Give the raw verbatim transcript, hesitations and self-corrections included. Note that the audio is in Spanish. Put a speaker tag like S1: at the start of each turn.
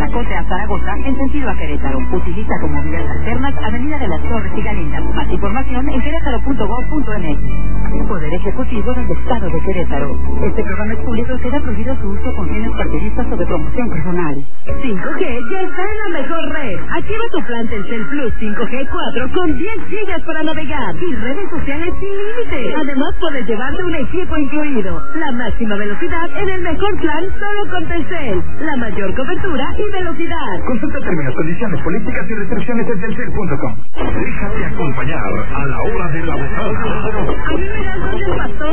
S1: La Cote a Zaragoza en sentido a Querétaro. Utiliza como vías alternas Avenida de las Torres y Galinas. Más información en querétaro punto gob punto eme equis. Poder Ejecutivo del Estado de Querétaro. Este programa es público y queda prohibido su uso con fines partidistas o de promoción personal.
S2: cinco G ya está en la mejor red. Activa tu plan Telcel Plus cinco G cuatro con diez gigas para navegar y redes sociales sin límite. Además puedes llevarte un equipo incluido. La máxima velocidad en el mejor plan solo con Telcel. La mayor cobertura y velocidad.
S3: Consulta términos, condiciones, políticas y restricciones en telcel punto com. Déjate acompañar a la hora de la botana.
S2: A mí me dan dos del pastor.